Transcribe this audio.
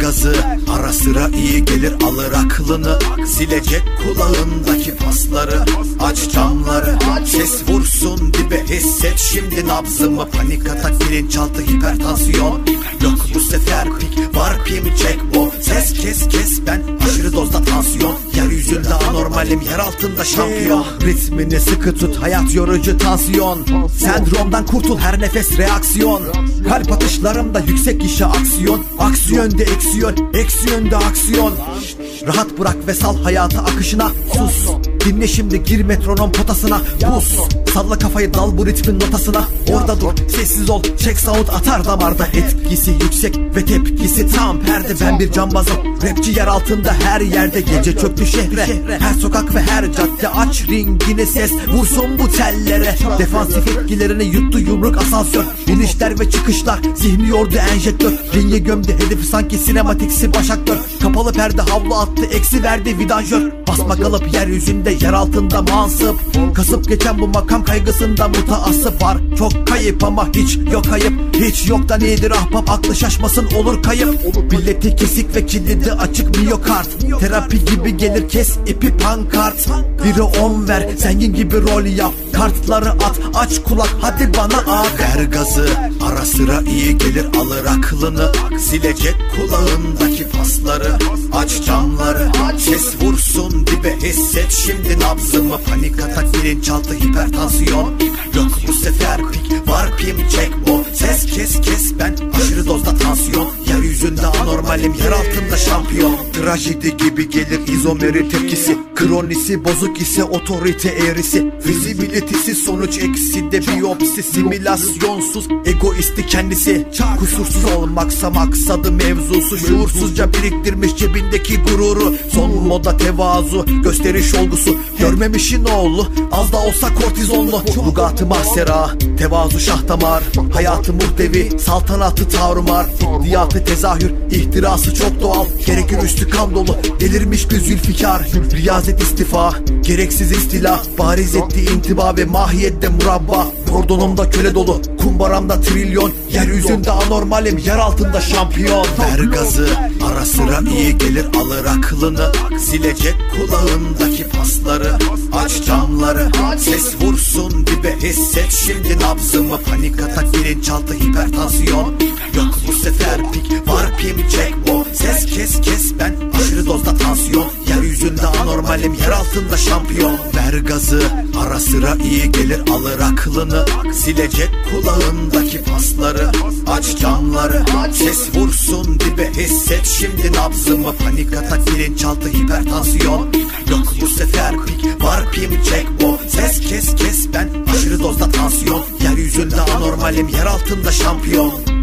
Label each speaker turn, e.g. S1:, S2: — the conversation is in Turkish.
S1: gazı, ara sıra iyi gelir alır aklını. Silecek kulağındaki pasları, aç camları, ses vursun dibe, hisset şimdi nabzımı. Panik atak, bilinçaltı, hipertansiyon. Yok bu sefer pik, var pim çek o. Ses kes ben, aşırı dozda tansiyon. Yeryüzünde anormalim, yer altında şampiyon. Ritmini sıkı tut, hayat yorucu tansiyon. Sendromdan kurtul, her nefes reaksiyon. Kalp atışlarımda yüksek işe aksiyon. Aksi yönde eksiyon, eksi yönde aksiyon. Rahat bırak ve sal hayatı akışına. Sus, dinle şimdi, gir metronom potasına. Buz, salla kafayı, dal bu ritmin notasına. Orada dur, sessiz ol, check sound atar damarda. Etkisi yüksek ve tepkisi tam perde. Ben bir cambazım, rapçi yer altında her yerde. Gece çöktü şehre, her sokak ve her cadde. Aç ringine, ses vursun bu tellere. Defansif etkilerini yuttu yumruk asansör. İnişler ve çıkışlar, zihni yordu enjektör. Ringe gömdü hedefi sanki sinematiksi baş aktör. Kapalı perde havlu attı, eksi verdi vidanjör. Basma kalıp yeryüzünde, yer altında mansıp. Kasıp geçen bu makam kaygısında mutaassıp var. Çok kayıp ama hiç yok ayıp. Hiç yoktan iyidir ahbap, aklı şaşmasın olur kayıp. Billeti kesik ve kilidi açık miyokart. Terapi gibi gelir, kes ipi pankart. Biri 10 ver, zengin gibi rol yap. Kartları at, aç kulak, hadi bana at. Ver gazı, ara sıra iyi gelir alır aklını. Silecek kulağındaki pasları, aç camları, ses vursun dibe, hisset şimdi nabzımı. Panik atak, bilinçaltı, hipertansiyon. Yok bu sefer pik, var pim çek o. Ses kes ben, aşırı dozda tansiyon. Yeryüzünde anormalim, yer altında şampiyon. Trajedi gibi gelir izomeri tepkisi. Kronisi bozuk ise otorite eğrisi. Fizibilitesi sonuç eksi de biyopsi. Simülasyonsuz egoisti kendisi. Kusursuz olmaksa maksadı mevzusu. Şuursuzca biriktirmiş cebindeki gururu. Son moda tevazu, gösteriş olgusu. Görmemişin oğlu, az da olsa kortizonlu. Lugatı mahsera, tevazu şah damar. Hayatı muhtevi, saltanatı tavrımar. İddiyatı tezahür, ihtirası çok doğal. Gerekir üstü kan dolu, delirmiş bir zülfikar. Riyazet istifa, gereksiz istila. Bariz etti intiba ve mahiyette murabba. Kordonumda köle dolu, kumbaramda trilyon. Yeryüzünde anormalim, yer altında şampiyon. Ver gazı, ara sıra iyi gelir alır aklını. Silecek kulağındaki pasları, aç camları, ses vursun dibe, hisset şimdi nabzımı. Panik atak, bilinçaltı, hipertansiyon. Yok bu sefer pik, var pim çek o. Ses kes ben, aşırı dozda tansiyon. Yeryüzünde anormalim, yer altında şampiyon. Ver gazı, ara sıra iyi gelir alır aklını. Silecek kulağındaki pasları, aç camları, ses vursun dibe, hisset şimdi nabzımı. Panik atak, bilinçaltı, hipertansiyon. Yok bu sefer pik, var pim çek o. Ses kes ben, aşırı dozda tansiyon. Yeryüzünde anormalim, yer altında şampiyon.